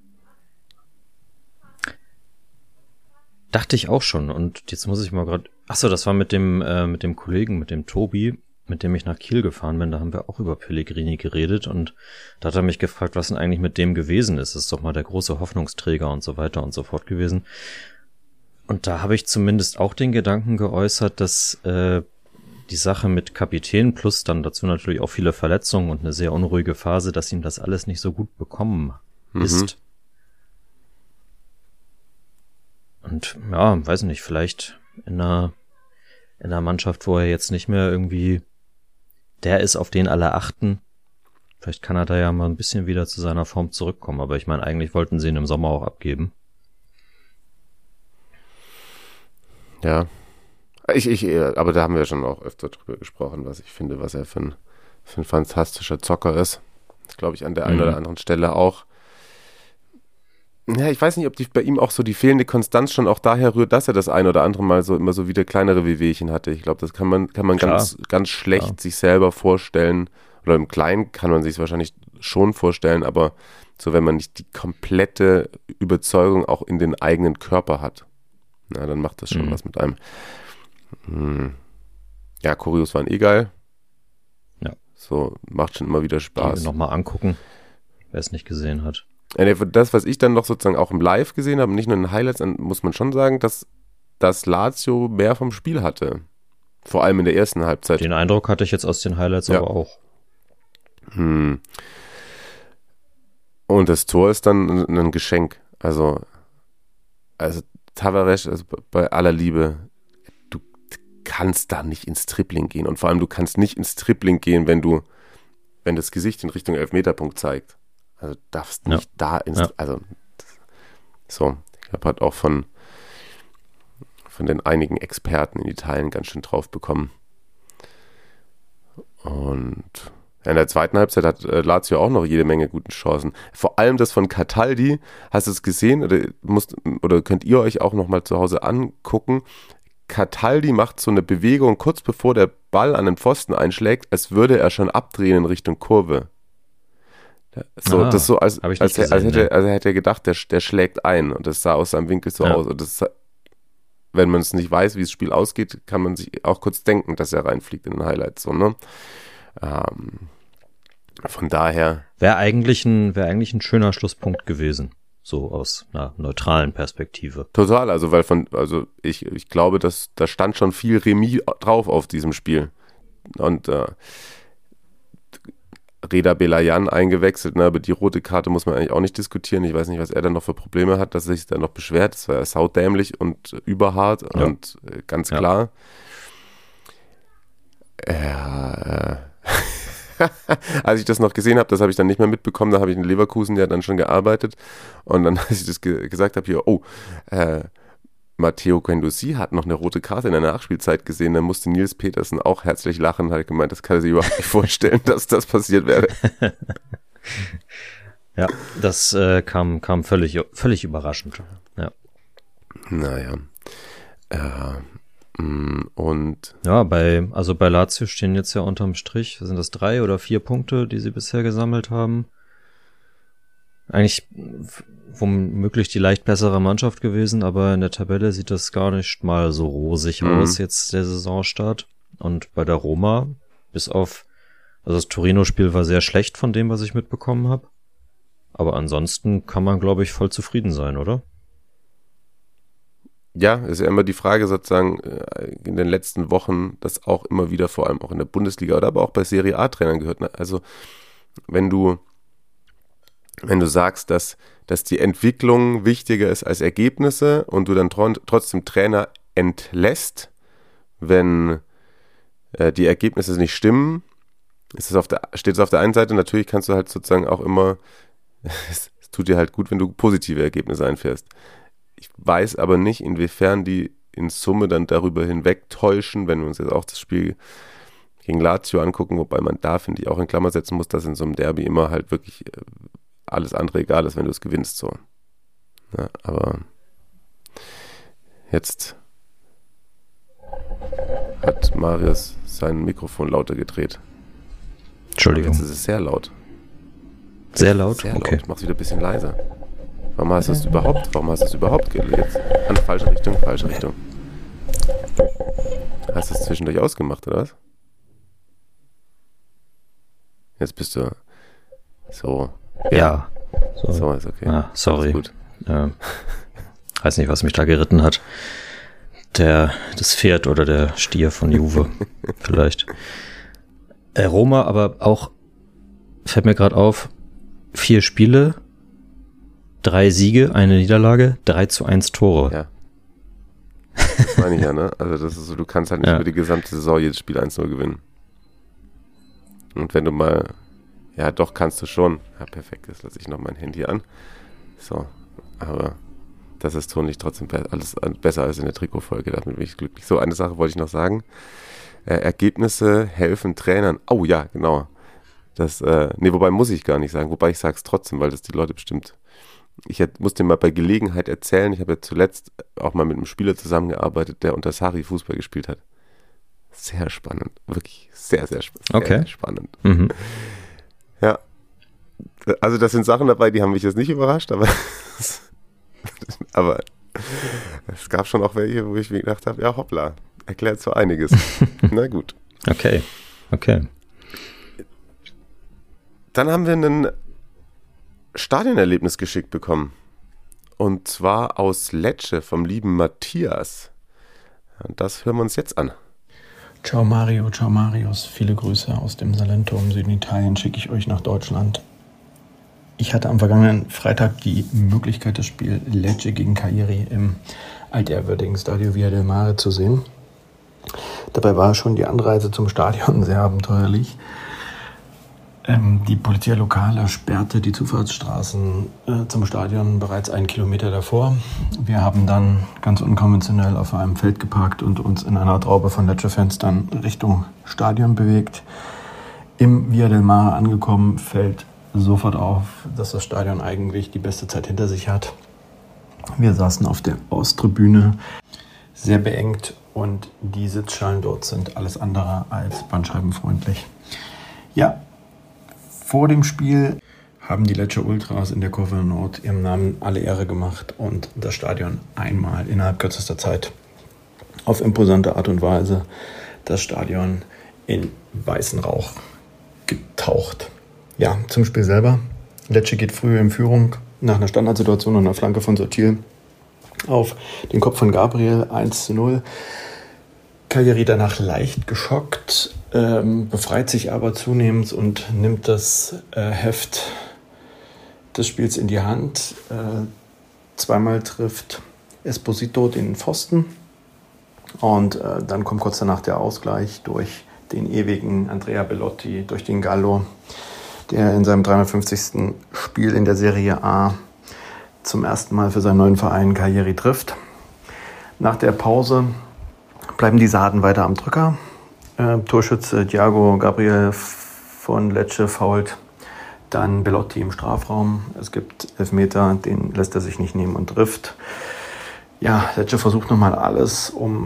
Dachte ich auch schon. Und jetzt muss ich mal gerade... Achso, das war mit dem, äh, mit dem Kollegen, mit dem Tobi, mit dem ich nach Kiel gefahren bin. Da haben wir auch über Pellegrini geredet. Und da hat er mich gefragt, was denn eigentlich mit dem gewesen ist. Das ist doch mal der große Hoffnungsträger und so weiter und so fort gewesen. Und da habe ich zumindest auch den Gedanken geäußert, dass äh, die Sache mit Kapitän plus dann dazu natürlich auch viele Verletzungen und eine sehr unruhige Phase, dass ihm das alles nicht so gut bekommen mhm. ist. Und ja, weiß nicht, vielleicht in einer, in einer Mannschaft, wo er jetzt nicht mehr irgendwie der ist, auf den alle achten. Vielleicht kann er da ja mal ein bisschen wieder zu seiner Form zurückkommen. Aber ich meine, eigentlich wollten sie ihn im Sommer auch abgeben. Ja, ich, ich, aber da haben wir schon auch öfter drüber gesprochen, was ich finde, was er für ein, für ein fantastischer Zocker ist. Das glaube ich an der einen mhm. oder anderen Stelle auch. Ja, ich weiß nicht, ob die, bei ihm auch so die fehlende Konstanz schon auch daher rührt, dass er das ein oder andere Mal so immer so wieder kleinere Wehwehchen hatte. Ich glaube, das kann man, kann man ganz, ganz schlecht Klar. sich selber vorstellen. Oder im Kleinen kann man sich es wahrscheinlich schon vorstellen, aber so, wenn man nicht die komplette Überzeugung auch in den eigenen Körper hat, na, dann macht das schon mhm. was mit einem. Hm. Ja, Choreos waren eh geil. Ja. So, macht schon immer wieder Spaß. Nochmal angucken, wer es nicht gesehen hat. Das, was ich dann noch sozusagen auch im Live gesehen habe, nicht nur in den Highlights, dann muss man schon sagen, dass, dass Lazio mehr vom Spiel hatte. Vor allem in der ersten Halbzeit. Den Eindruck hatte ich jetzt aus den Highlights ja. aber auch. Hm. Und das Tor ist dann ein, ein Geschenk. Also, also Tavares, also bei aller Liebe, du kannst da nicht ins Tripling gehen. Und vor allem, du kannst nicht ins Tripling gehen, wenn du, wenn das Gesicht in Richtung Elfmeterpunkt zeigt. Also darfst nicht ja. da ins, ja. also so, ich habe halt auch von von den einigen Experten in Italien ganz schön drauf bekommen. Und in der zweiten Halbzeit hat äh, Lazio auch noch jede Menge guten Chancen. Vor allem das von Cataldi, hast du es gesehen oder musst oder könnt ihr euch auch noch mal zu Hause angucken. Cataldi macht so eine Bewegung kurz bevor der Ball an den Pfosten einschlägt, als würde er schon abdrehen in Richtung Kurve. So, ah, das so, als, als, gesehen, als, hätte, ja. als hätte er gedacht, der, der schlägt ein und das sah aus seinem Winkel so ja. aus. Und das, wenn man es nicht weiß, wie das Spiel ausgeht, kann man sich auch kurz denken, dass er reinfliegt in den Highlights. So, ne? ähm, von daher. Wäre eigentlich, ein, wär eigentlich ein schöner Schlusspunkt gewesen, so aus einer neutralen Perspektive. Total, also weil von, also ich, ich glaube, dass da stand schon viel Remis drauf auf diesem Spiel. Und äh, Reda Belayan eingewechselt, ne, aber die rote Karte muss man eigentlich auch nicht diskutieren. Ich weiß nicht, was er dann noch für Probleme hat, dass er sich dann noch beschwert. Das war ja saudämlich und überhart ja. und äh, ganz klar. Ja. Äh, als ich das noch gesehen habe, das habe ich dann nicht mehr mitbekommen, da habe ich in Leverkusen ja dann schon gearbeitet und dann, als ich das ge- gesagt habe, hier, oh, äh, Matteo Guendouzi hat noch eine rote Karte in der Nachspielzeit gesehen, dann musste Nils Petersen auch herzlich lachen und hat gemeint, das kann er sich überhaupt nicht vorstellen, dass das passiert wäre. Ja, das äh, kam, kam völlig, völlig überraschend. Ja. Naja. Äh, Und ja, bei, also bei Lazio stehen jetzt ja unterm Strich, sind das drei oder vier Punkte, die sie bisher gesammelt haben. Eigentlich womöglich die leicht bessere Mannschaft gewesen, aber in der Tabelle sieht das gar nicht mal so rosig mhm. aus, jetzt der Saisonstart. Und bei der Roma, bis auf, also das Torino-Spiel war sehr schlecht von dem, was ich mitbekommen habe. Aber ansonsten kann man, glaube ich, voll zufrieden sein, oder? Ja, ist ja immer die Frage sozusagen in den letzten Wochen, das auch immer wieder vor allem auch in der Bundesliga oder aber auch bei Serie A-Trainern gehört. Ne? Also wenn du wenn du sagst, dass, dass die Entwicklung wichtiger ist als Ergebnisse und du dann tr- trotzdem Trainer entlässt, wenn äh, die Ergebnisse nicht stimmen, ist es auf der, steht es auf der einen Seite, natürlich kannst du halt sozusagen auch immer, es, es tut dir halt gut, wenn du positive Ergebnisse einfährst. Ich weiß aber nicht, inwiefern die in Summe dann darüber hinwegtäuschen, wenn wir uns jetzt auch das Spiel gegen Lazio angucken, wobei man da, finde ich, auch in Klammer setzen muss, dass in so einem Derby immer halt wirklich alles andere egal ist, wenn du es gewinnst. So. Ja, aber jetzt hat Marius sein Mikrofon lauter gedreht. Entschuldigung. Jetzt ist es sehr laut. Sehr laut? Sehr okay. laut. Mach es wieder ein bisschen leiser. Warum hast du es überhaupt? Warum hast du es überhaupt gelegt? An falsche Richtung, falsche Richtung. Hast du es zwischendurch ausgemacht, oder was? Jetzt bist du so. Ja. ja. So. so ist okay. Ah, sorry. Gut. Äh, weiß nicht, was mich da geritten hat. Der, das Pferd oder der Stier von Juve. Vielleicht. Äh, Roma, aber auch, fällt mir gerade auf, vier Spiele, drei Siege, eine Niederlage, drei zu eins Tore. Ja. Das meine ich ja, ne? Also das ist so, du kannst halt nicht ja. über die gesamte Saison jedes Spiel eins null gewinnen. Und wenn du mal, ja doch, kannst du schon. Ja, perfekt, jetzt lasse ich noch mein Handy an. So, aber das ist tonlich trotzdem be- alles besser als in der Trikotfolge, damit bin ich glücklich. So, eine Sache wollte ich noch sagen. Äh, Ergebnisse helfen Trainern. Oh ja, genau. Das, äh, nee, wobei muss ich gar nicht sagen, wobei ich sage es trotzdem, weil das die Leute bestimmt. Ich hätt, muss dir mal bei Gelegenheit erzählen, ich habe ja zuletzt auch mal mit einem Spieler zusammengearbeitet, der unter Sarri Fußball gespielt hat. Sehr spannend, wirklich sehr, sehr, sp- sehr, okay. sehr spannend. Mhm. Ja, also das sind Sachen dabei, die haben mich jetzt nicht überrascht, aber, aber es gab schon auch welche, wo ich mir gedacht habe, ja hoppla, erklärt so einiges. Na gut. Okay, okay. Dann haben wir ein Stadionerlebnis geschickt bekommen. Und zwar aus Lecce vom lieben Matthias. Und das hören wir uns jetzt an. Ciao Mario, ciao Marius. Viele Grüße aus dem Salento im Süden Italien schicke ich euch nach Deutschland. Ich hatte am vergangenen Freitag die Möglichkeit, das Spiel Lecce gegen Cagliari im altehrwürdigen Stadio Via del Mare zu sehen. Dabei war schon die Anreise zum Stadion sehr abenteuerlich. Ähm, die Polizia Locale sperrte die Zufahrtsstraßen äh, zum Stadion bereits einen Kilometer davor. Wir haben dann ganz unkonventionell auf einem Feld geparkt und uns in einer Traube von Lecce-Fans dann Richtung Stadion bewegt. Im Via del Mare angekommen, fällt sofort auf, dass das Stadion eigentlich die beste Zeit hinter sich hat. Wir saßen auf der Osttribüne, sehr beengt, und die Sitzschalen dort sind alles andere als bandscheibenfreundlich. Ja, vor dem Spiel haben die Lecce Ultras in der Kurve Nord ihrem Namen alle Ehre gemacht und das Stadion einmal innerhalb kürzester Zeit auf imposante Art und Weise das Stadion in weißen Rauch getaucht. Ja, zum Spiel selber. Lecce geht früh in Führung nach einer Standardsituation und einer Flanke von Sotil auf den Kopf von Gabriel eins zu null. Cagliari danach leicht geschockt, ähm, befreit sich aber zunehmend und nimmt das äh, Heft des Spiels in die Hand. Äh, zweimal trifft Esposito den Pfosten und äh, dann kommt kurz danach der Ausgleich durch den ewigen Andrea Bellotti, durch den Gallo, der in seinem dreihundertfünfzigsten Spiel in der Serie A zum ersten Mal für seinen neuen Verein Cagliari trifft. Nach der Pause bleiben die Sarden weiter am Drücker. Äh, Torschütze Thiago Gabriel von Lecce fault dann Bellotti im Strafraum. Es gibt Elfmeter, den lässt er sich nicht nehmen und trifft. Ja, Lecce versucht nochmal alles, um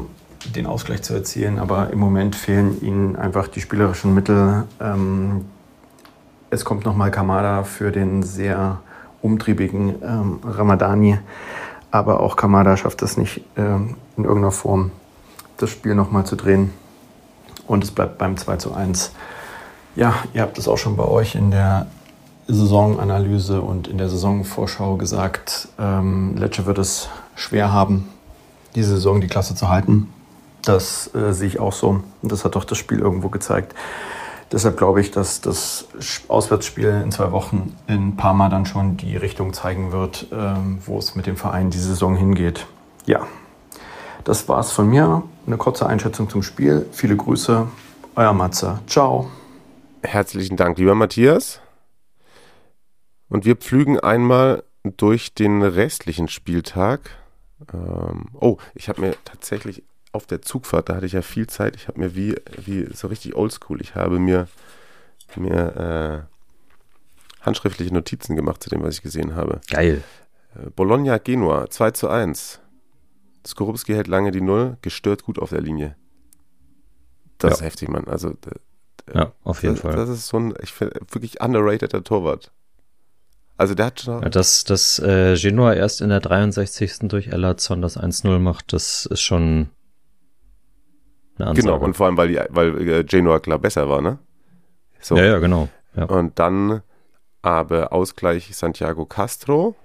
den Ausgleich zu erzielen, aber im Moment fehlen ihnen einfach die spielerischen Mittel. Ähm, es kommt nochmal Kamada für den sehr umtriebigen ähm, Ramadani, aber auch Kamada schafft es nicht ähm, in irgendeiner Form, das Spiel nochmal zu drehen. Und es bleibt beim zwei zu eins. Ja, ihr habt es auch schon bei euch in der Saisonanalyse und in der Saisonvorschau gesagt, ähm, Lecce wird es schwer haben, diese Saison die Klasse zu halten. Das äh, sehe ich auch so. Und das hat doch das Spiel irgendwo gezeigt. Deshalb glaube ich, dass das Auswärtsspiel in zwei Wochen in Parma dann schon die Richtung zeigen wird, ähm, wo es mit dem Verein die Saison hingeht. Ja, das war's von mir. Eine kurze Einschätzung zum Spiel. Viele Grüße, euer Matze. Ciao. Herzlichen Dank, lieber Matthias. Und wir pflügen einmal durch den restlichen Spieltag. Ähm, oh, ich habe mir tatsächlich auf der Zugfahrt, da hatte ich ja viel Zeit, ich habe mir wie, wie so richtig oldschool, ich habe mir, mir äh, handschriftliche Notizen gemacht zu dem, was ich gesehen habe. Geil. Äh, Bologna Genua, zwei zu eins. Skorupski hält lange die Null, gestört gut auf der Linie. Das Ja. ist heftig, Mann. Also, äh, Ja, auf jeden das, Fall. Das ist so ein, ich finde, wirklich underrateder Torwart. Also der hat schon... Ja, dass dass äh, Genoa erst in der dreiundsechzigsten durch Ellazon das eins null macht, das ist schon eine Ansage. Genau, und vor allem, weil, die, weil äh, Genoa klar besser war, ne? So. Ja, ja, genau. Ja. Und dann aber Ausgleich Santiago Castro.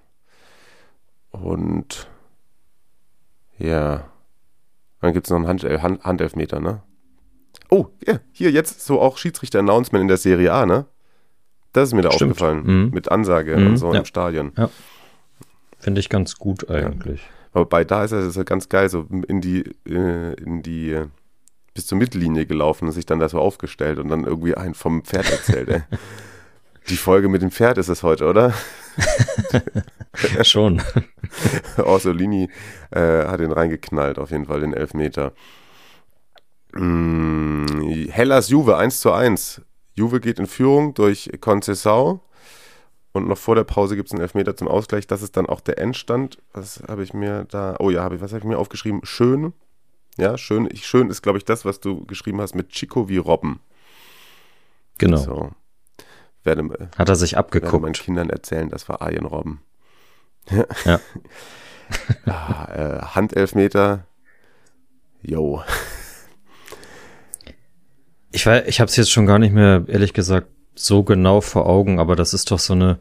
Und ja, dann gibt es noch einen Hand, Hand, Handelfmeter, ne? Oh, ja, hier jetzt so auch Schiedsrichter-Announcement in der Serie A, ne? Das ist mir da Stimmt. aufgefallen. Mhm. Mit Ansage Mhm, und so ja. im Stadion. Ja. Finde ich ganz gut eigentlich. Wobei da ist er ist er ganz geil, so in die, äh, in die, äh, bis zur Mittellinie gelaufen und sich dann da so aufgestellt und dann irgendwie einen vom Pferd erzählt, ey. Die Folge mit dem Pferd ist es heute, oder? Ja, schon. Orsolini äh, hat ihn reingeknallt, auf jeden Fall, den Elfmeter. Mm, Hellas Juve eins zu eins. Juve geht in Führung durch Conceição und noch vor der Pause gibt es einen Elfmeter zum Ausgleich. Das ist dann auch der Endstand. Was habe ich mir da... Oh ja, hab ich, was habe ich mir aufgeschrieben? Schön. Ja, schön. Ich, schön ist, glaube ich, das, was du geschrieben hast mit Chico wie Robben. Genau. So. Werde, Hat er sich werde abgeguckt. meinen Kindern erzählen, das war Arjen Robben. Ja. ah, äh, Handelfmeter. Jo. Ich weiß, ich habe es jetzt schon gar nicht mehr, ehrlich gesagt, so genau vor Augen, aber das ist doch so eine...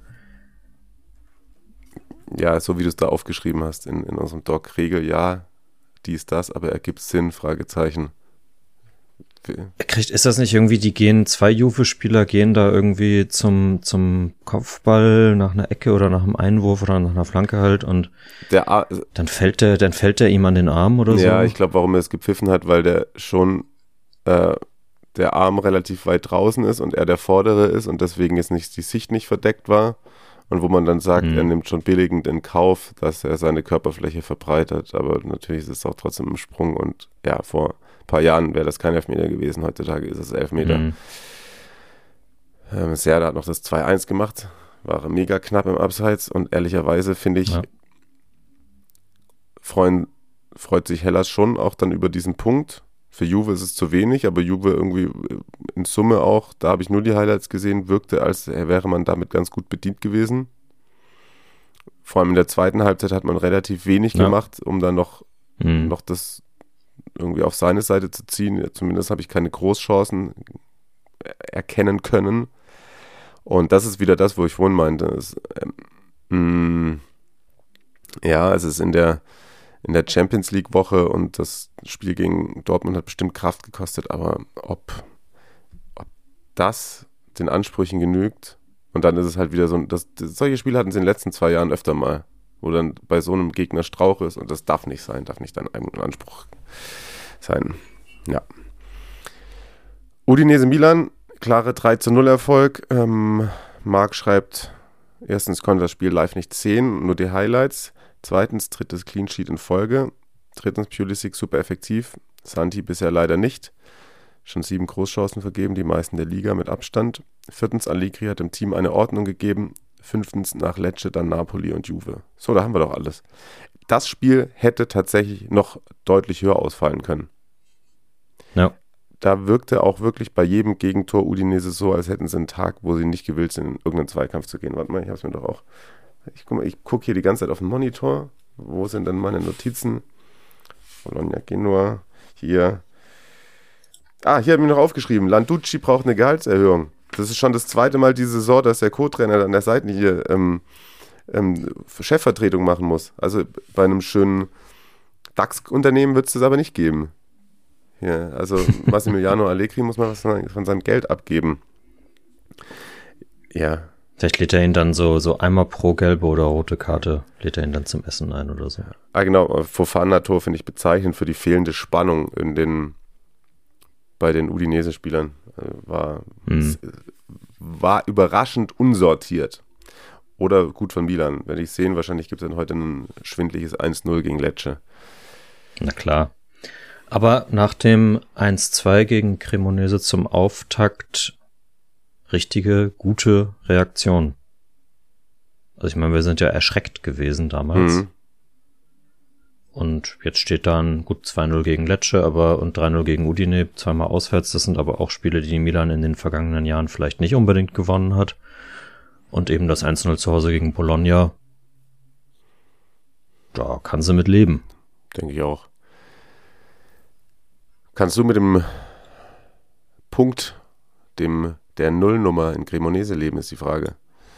Ja, so wie du es da aufgeschrieben hast in, in unserem Doc. Regel, ja, dies, das, aber ergibt Sinn, Fragezeichen. Er kriegt, ist das nicht irgendwie, die gehen, zwei Juve-Spieler gehen da irgendwie zum, zum Kopfball nach einer Ecke oder nach einem Einwurf oder nach einer Flanke halt und Der A- dann fällt der, dann fällt der ihm an den Arm oder so? Ja, ich glaube, warum er es gepfiffen hat, weil der schon äh, der Arm relativ weit draußen ist und er der Vordere ist und deswegen jetzt nicht die Sicht nicht verdeckt war. Und wo man dann sagt, Mhm. er nimmt schon billigend in Kauf, dass er seine Körperfläche verbreitert. Aber natürlich ist es auch trotzdem im Sprung. Und ja, vor ein paar Jahren wäre das kein Elfmeter gewesen. Heutzutage ist es Elfmeter. Mhm. Ähm, Serda hat noch das zwei eins gemacht. War mega knapp im Abseits. Und ehrlicherweise finde ich, Ja. freuen, freut sich Hellas schon auch dann über diesen Punkt. Für Juve ist es zu wenig, aber Juve irgendwie in Summe auch, da habe ich nur die Highlights gesehen, wirkte, als wäre man damit ganz gut bedient gewesen. Vor allem in der zweiten Halbzeit hat man relativ wenig Ja. gemacht, um dann noch, Mhm. noch das irgendwie auf seine Seite zu ziehen. Zumindest habe ich keine Großchancen erkennen können. Und das ist wieder das, wo ich vorhin meinte. Es, ähm, mh, ja, es ist in der in der Champions League Woche und das Spiel gegen Dortmund hat bestimmt Kraft gekostet, aber ob, ob das den Ansprüchen genügt und dann ist es halt wieder so, das, solche Spiele hatten sie in den letzten zwei Jahren öfter mal, wo dann bei so einem Gegner Strauch ist und das darf nicht sein, darf nicht dein eigener Anspruch sein. Ja. Udinese Milan, klare drei zu null Erfolg. Ähm, Marc schreibt, erstens konnte das Spiel live nicht sehen, nur die Highlights. Zweitens, drittes Clean Sheet in Folge. Drittens, Pulisic super effektiv. Santi bisher leider nicht. Schon sieben Großchancen vergeben, die meisten der Liga mit Abstand. Viertens, Allegri hat dem Team eine Ordnung gegeben. Fünftens, nach Lecce dann Napoli und Juve. So, da haben wir doch alles. Das Spiel hätte tatsächlich noch deutlich höher ausfallen können. Ja. Da wirkte auch wirklich bei jedem Gegentor Udinese so, als hätten sie einen Tag, wo sie nicht gewillt sind, in irgendeinen Zweikampf zu gehen. Warte mal, ich hab's mir doch auch. Ich gucke ich guck hier die ganze Zeit auf den Monitor. Wo sind denn meine Notizen? Bologna Genua. Hier. Ah, hier habe ich mir noch aufgeschrieben. Landucci braucht eine Gehaltserhöhung. Das ist schon das zweite Mal diese Saison, dass der Co-Trainer an der Seitenlinie ähm, ähm, Chefvertretung machen muss. Also bei einem schönen DAX-Unternehmen wird es das aber nicht geben. Ja, also Massimiliano Allegri muss mal was von seinem Geld abgeben. Ja. Vielleicht lädt er ihn dann so, so einmal pro gelbe oder rote Karte, lädt er ihn dann zum Essen ein oder so. Ah, genau. Fofana-Tor finde ich bezeichnend für die fehlende Spannung in den, bei den Udinese-Spielern. War, hm. war überraschend unsortiert. Oder gut von Milan. Werde ich sehen, wahrscheinlich gibt es dann heute ein schwindliches eins null gegen Lecce. Na klar. Aber nach dem eins zwei gegen Cremonese zum Auftakt richtige, gute Reaktion. Also ich meine, wir sind ja erschreckt gewesen damals. Mhm. Und jetzt steht dann gut zwei null gegen Lecce, aber und drei null gegen Udine, zweimal auswärts. Das sind aber auch Spiele, die Milan in den vergangenen Jahren vielleicht nicht unbedingt gewonnen hat. Und eben das eins null zu Hause gegen Bologna. Da kann sie mit leben. Denke ich auch. Kannst du mit dem Punkt, dem der Nullnummer in Cremonese leben, ist die Frage.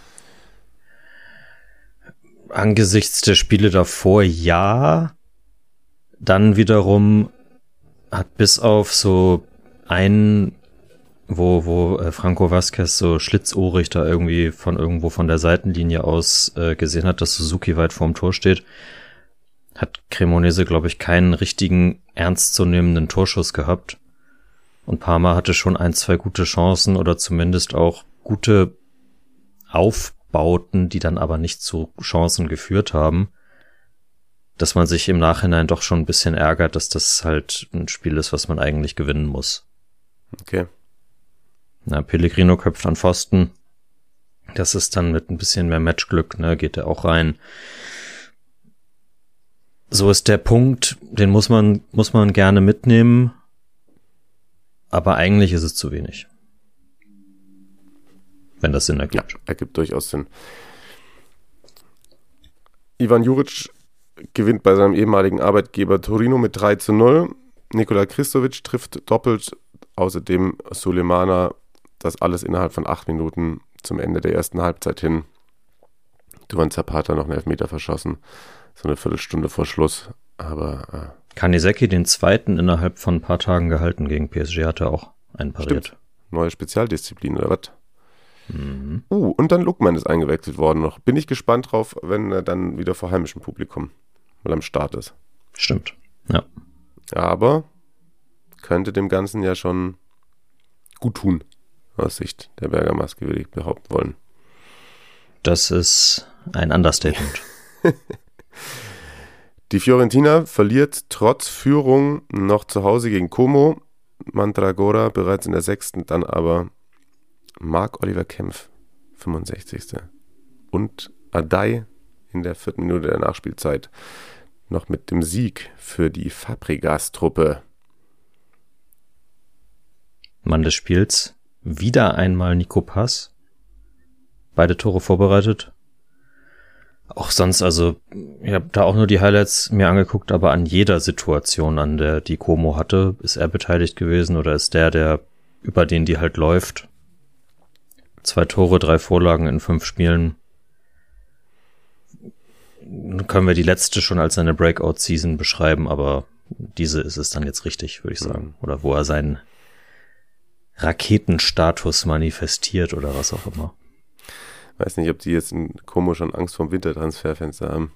Angesichts der Spiele davor ja. Dann wiederum hat bis auf so einen, wo, wo äh, Franco Vazquez so schlitzohrig da irgendwie von irgendwo von der Seitenlinie aus äh, gesehen hat, dass Suzuki weit vorm Tor steht, hat Cremonese, glaube ich, keinen richtigen ernstzunehmenden Torschuss gehabt. Und Parma hatte schon ein, zwei gute Chancen oder zumindest auch gute Aufbauten, die dann aber nicht zu Chancen geführt haben. Dass man sich im Nachhinein doch schon ein bisschen ärgert, dass das halt ein Spiel ist, was man eigentlich gewinnen muss. Okay. Na, Pellegrino köpft an Pfosten. Das ist dann mit ein bisschen mehr Matchglück, ne, geht er auch rein. So ist der Punkt, den muss man, muss man gerne mitnehmen. Aber eigentlich ist es zu wenig. Wenn das Sinn ergibt. Ja, ergibt durchaus Sinn. Ivan Juric gewinnt bei seinem ehemaligen Arbeitgeber Torino mit drei zu null. Nikola Kristovic trifft doppelt. Außerdem Sulemana, das alles innerhalb von acht Minuten zum Ende der ersten Halbzeit hin. Duvan Zapata noch einen Elfmeter verschossen. So eine Viertelstunde vor Schluss. Aber äh, Kanisecki den zweiten innerhalb von ein paar Tagen gehalten gegen P S G, hat er auch einen pariert. Stimmt. Neue Spezialdisziplin oder was? Mhm. Uh, und dann Lookman ist eingewechselt worden noch. Bin ich gespannt drauf, wenn er dann wieder vor heimischem Publikum mal am Start ist. Stimmt, ja. Aber könnte dem Ganzen ja schon gut tun, aus Sicht der Bergamaske, würde ich behaupten wollen. Das ist ein Understatement. Die Fiorentina verliert trotz Führung noch zu Hause gegen Como. Mandragora bereits in der sechsten, dann aber Marc-Oliver Kempf, fünfundsechzigste Und Adai in der vierten Minute der Nachspielzeit noch mit dem Sieg für die Fabregas-Truppe. Mann des Spiels, wieder einmal Nico Pass. Beide Tore vorbereitet. Auch sonst, also, ich habe da auch nur die Highlights mir angeguckt, aber an jeder Situation, an der die Como hatte, ist er beteiligt gewesen oder ist der, der über den die halt läuft. Zwei Tore, drei Vorlagen in fünf Spielen. Nun können wir die letzte schon als seine Breakout-Season beschreiben, aber diese ist es dann jetzt richtig, würde ich sagen. Oder wo er seinen Raketenstatus manifestiert oder was auch immer. Weiß nicht, ob die jetzt in Como schon Angst vorm Wintertransferfenster haben.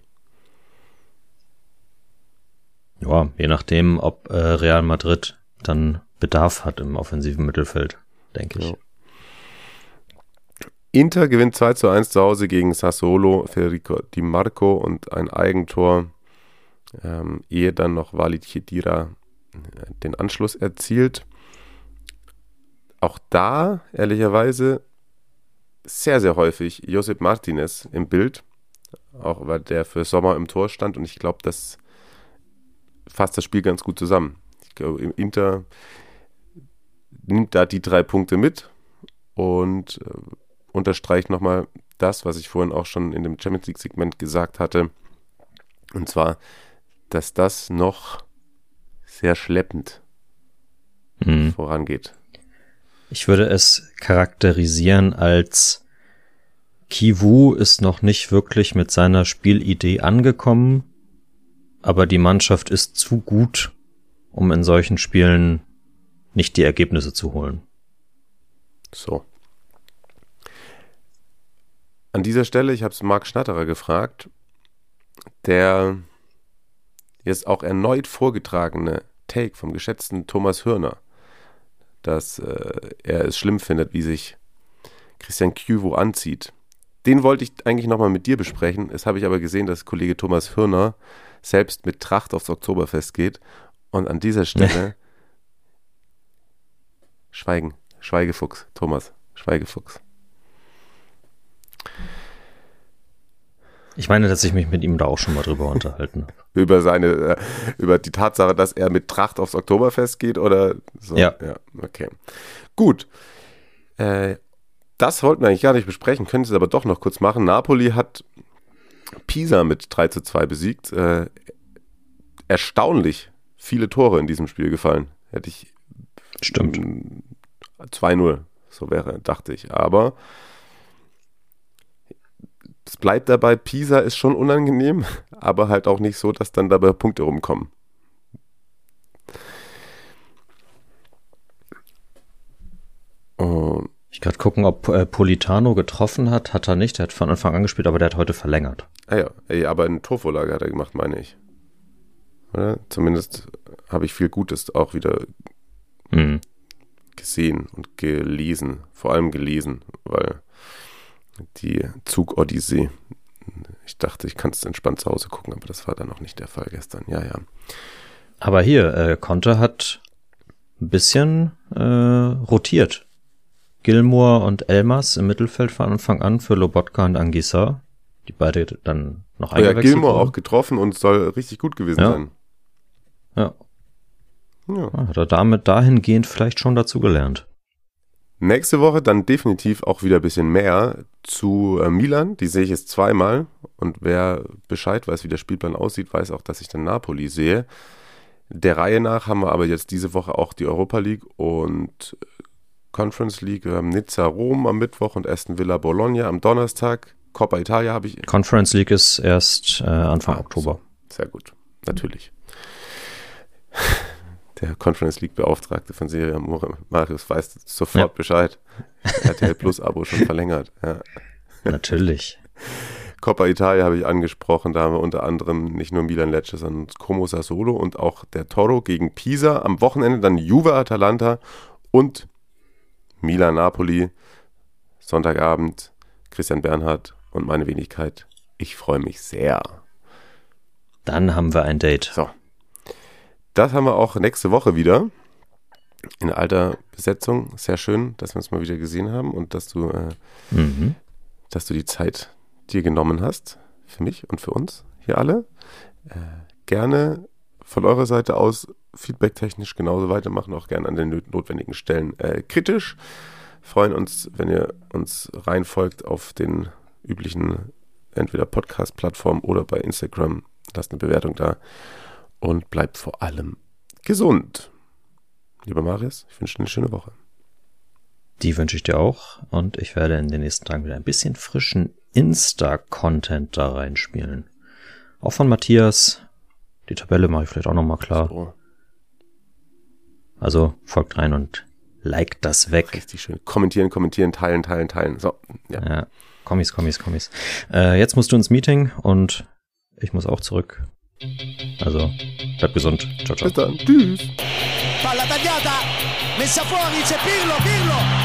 Ja, je nachdem, ob äh, Real Madrid dann Bedarf hat im offensiven Mittelfeld, denke ich. Ja. Inter gewinnt zwei zu eins zu Hause gegen Sassuolo, Federico Di Marco und ein Eigentor, ähm, ehe dann noch Walid Khedira den Anschluss erzielt. Auch da, ehrlicherweise, sehr, sehr häufig Josep Martinez im Bild, auch weil der für Sommer im Tor stand und ich glaube, das fasst das Spiel ganz gut zusammen. Ich glaube, im Inter nimmt da die drei Punkte mit und äh, unterstreicht nochmal das, was ich vorhin auch schon in dem Champions League-Segment gesagt hatte. Und zwar, dass das noch sehr schleppend mhm. vorangeht. Ich würde es charakterisieren als Kivu ist noch nicht wirklich mit seiner Spielidee angekommen, aber die Mannschaft ist zu gut, um in solchen Spielen nicht die Ergebnisse zu holen. So. An dieser Stelle, ich habe es Marc Schnatterer gefragt, der jetzt auch erneut vorgetragene Take vom geschätzten Thomas Hörner, dass äh, er es schlimm findet, wie sich Christian Kivu anzieht. Den wollte ich eigentlich nochmal mit dir besprechen. Jetzt habe ich aber gesehen, dass Kollege Thomas Hörner selbst mit Tracht aufs Oktoberfest geht. Und an dieser Stelle Schweigen, Schweigefuchs, Thomas, Schweigefuchs. Ich meine, dass ich mich mit ihm da auch schon mal drüber unterhalten habe. Über seine, äh, über die Tatsache, dass er mit Tracht aufs Oktoberfest geht oder so? Ja. Ja, okay. Gut. Äh, das wollten wir eigentlich gar nicht besprechen, können Sie es aber doch noch kurz machen. Napoli hat Pisa mit drei zu zwei besiegt. Äh, erstaunlich viele Tore in diesem Spiel gefallen. Hätte ich Stimmt. zwei null, so wäre, dachte ich. Aber es bleibt dabei, Pisa ist schon unangenehm, aber halt auch nicht so, dass dann dabei Punkte rumkommen. Und ich gerade gucken, ob äh, Politano getroffen hat. Hat er nicht, der hat von Anfang an gespielt, aber der hat heute verlängert. Ah ja, ey, aber eine Torvorlage hat er gemacht, meine ich. Oder? Zumindest habe ich viel Gutes auch wieder mhm. gesehen und gelesen. Vor allem gelesen, weil die Zug-Odyssee, ich dachte, ich kann es entspannt zu Hause gucken, aber das war dann noch nicht der Fall gestern. Ja, ja. Aber hier, äh, Conte hat ein bisschen äh, rotiert. Gilmour und Elmas im Mittelfeld von Anfang an für Lobotka und Anguissa, die beide dann noch oh ja, eingewechselt Gilmour wurden. Auch getroffen und soll richtig gut gewesen ja. sein. Ja. ja. Hat er damit dahingehend vielleicht schon dazu gelernt. Nächste Woche dann definitiv auch wieder ein bisschen mehr zu äh, Milan. Die sehe ich jetzt zweimal. Und wer Bescheid weiß, wie der Spielplan aussieht, weiß auch, dass ich dann Napoli sehe. Der Reihe nach haben wir aber jetzt diese Woche auch die Europa League und Conference League. Wir haben Nizza Rom am Mittwoch und Aston Villa Bologna am Donnerstag. Coppa Italia habe ich. Conference League ist erst äh, Anfang ah, Oktober. So. Sehr gut, natürlich. Der Conference League Beauftragte von Serie Marius weiß sofort ja. Bescheid. R T L Plus Abo schon verlängert. Ja. Natürlich. Coppa Italia habe ich angesprochen. Da haben wir unter anderem nicht nur Milan Lecce, sondern Como Sassuolo und auch der Toro gegen Pisa. Am Wochenende dann Juve Atalanta und Milan Napoli. Sonntagabend Christian Bernhard und meine Wenigkeit. Ich freue mich sehr. Dann haben wir ein Date. So. Das haben wir auch nächste Woche wieder in alter Besetzung. Sehr schön, dass wir uns mal wieder gesehen haben und dass du, äh, mhm. dass du die Zeit dir genommen hast. Für mich und für uns hier alle. Äh, gerne von eurer Seite aus feedbacktechnisch genauso weitermachen. Auch gerne an den notwendigen Stellen äh, kritisch. Freuen uns, wenn ihr uns reinfolgt auf den üblichen entweder Podcast-Plattformen oder bei Instagram. Lasst eine Bewertung da. Und bleibt vor allem gesund. Lieber Marius, ich wünsche dir eine schöne Woche. Die wünsche ich dir auch. Und ich werde in den nächsten Tagen wieder ein bisschen frischen Insta-Content da reinspielen. Auch von Matthias. Die Tabelle mache ich vielleicht auch nochmal klar. So. Also folgt rein und liked das weg. Richtig schön. Kommentieren, kommentieren, teilen, teilen, teilen. So. Ja. ja. Kommis, Kommis, Kommis. Äh, jetzt musst du ins Meeting und ich muss auch zurück. Also, bleib gesund. Ciao, ciao. Bis dann. Tschüss. Palla tagliata, messa fuori, c'è Pirlo, Pirlo.